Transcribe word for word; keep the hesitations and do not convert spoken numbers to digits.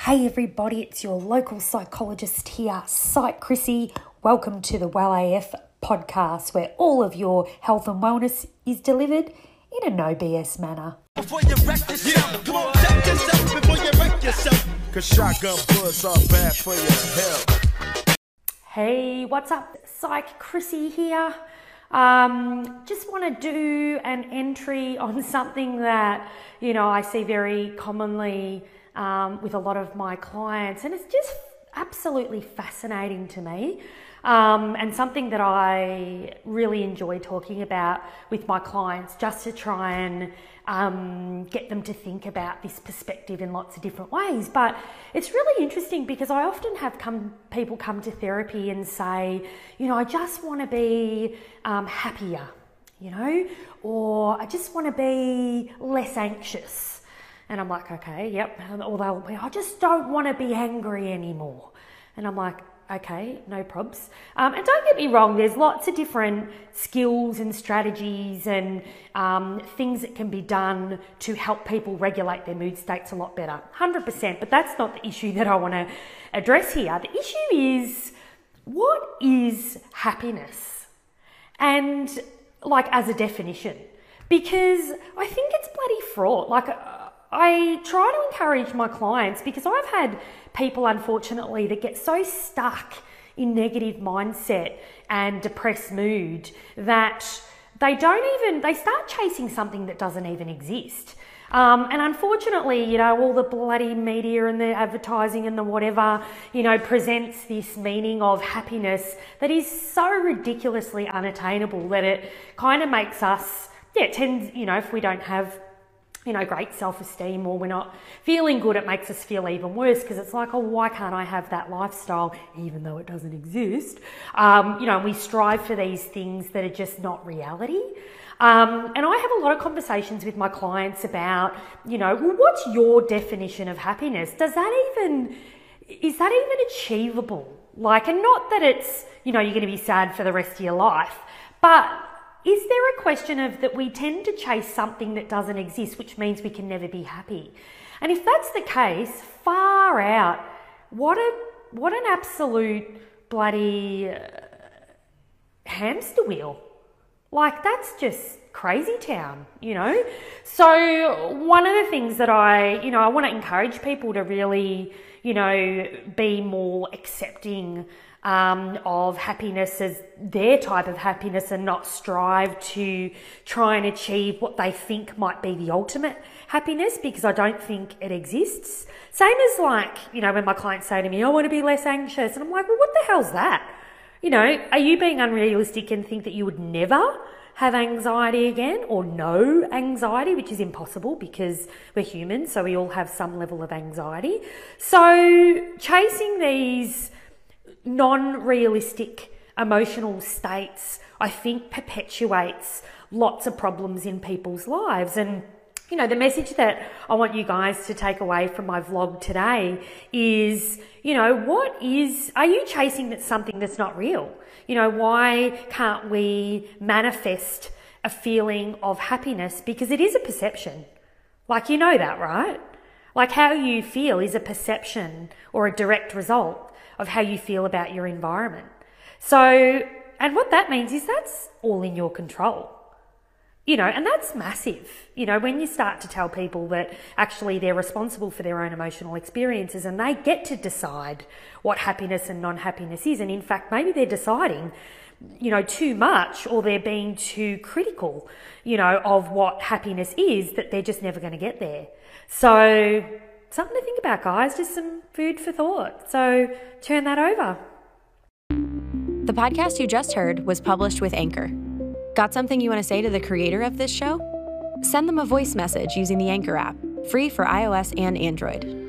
Hey everybody, it's your local psychologist here, Psych Chrissy. Welcome to the Well A F podcast, where all of your health and wellness is delivered in a no B S manner. Before you wreck yourself, come on, check yourself before you wreck yourself. Cause shotgun bullets are bad for your health. Hey, what's up? Psych Chrissy here. Um, just want to do an entry on something that, you know, I see very commonly um, with a lot of my clients, and it's just absolutely fascinating to me, um, and something that I really enjoy talking about with my clients, just to try and um, get them to think about this perspective in lots of different ways. But it's really interesting because I often have come people come to therapy and say, you know, I just want to be um, happier, you know, or I just want to be less anxious. And I'm like, okay, yep. Or they'll be, I just don't want to be angry anymore. And I'm like, okay, no probs. Um, and don't get me wrong, there's lots of different skills and strategies and um, things that can be done to help people regulate their mood states a lot better, one hundred percent. But that's not the issue that I want to address here. The issue is, what is happiness? And like as a definition, because I think it's bloody fraught. Like, I try to encourage my clients, because I've had people, unfortunately, that get so stuck in negative mindset and depressed mood that they don't even, they start chasing something that doesn't even exist. Um, and unfortunately, you know, all the bloody media and the advertising and the whatever, you know, presents this meaning of happiness that is so ridiculously unattainable that it kind of makes us, yeah, it tends, you know, if we don't have, you know, great self-esteem or we're not feeling good, it makes us feel even worse, because it's like, oh, why can't I have that lifestyle even though it doesn't exist? Um, you know, we strive for these things that are just not reality. Um, and I have a lot of conversations with my clients about, you know, well, what's your definition of happiness? Does that even, is that even achievable? Like, and not that it's, you know, you're going to be sad for the rest of your life, but is there a question of that we tend to chase something that doesn't exist, which means we can never be happy? And if that's the case, far out, what a what an absolute bloody uh, hamster wheel. Like, that's just crazy town, you know? So one of the things that I, you know, I want to encourage people to really, you know, be more accepting Um, of happiness as their type of happiness, and not strive to try and achieve what they think might be the ultimate happiness, because I don't think it exists. Same as, like, you know, when my clients say to me, I want to be less anxious, and I'm like, well, what the hell's that? You know, are you being unrealistic and think that you would never have anxiety again, or no anxiety, which is impossible because we're human, so we all have some level of anxiety. So chasing these non-realistic emotional states, I think, perpetuates lots of problems in people's lives. And, you know, the message that I want you guys to take away from my vlog today is, you know, what is, are you chasing that's something that's not real? You know, why can't we manifest a feeling of happiness? Because it is a perception. Like, you know that, right? Like, how you feel is a perception or a direct result of how you feel about your environment. So, and what that means is that's all in your control, you know, and that's massive. You know, when you start to tell people that actually they're responsible for their own emotional experiences and they get to decide what happiness and non-happiness is. And in fact, maybe they're deciding, you know, too much, or they're being too critical, you know, of what happiness is, that they're just never going to get there. So, something to think about, guys, just some food for thought. So turn that over. The podcast you just heard was published with Anchor. Got something you want to say to the creator of this show? Send them a voice message using the Anchor app, free for iOS and Android.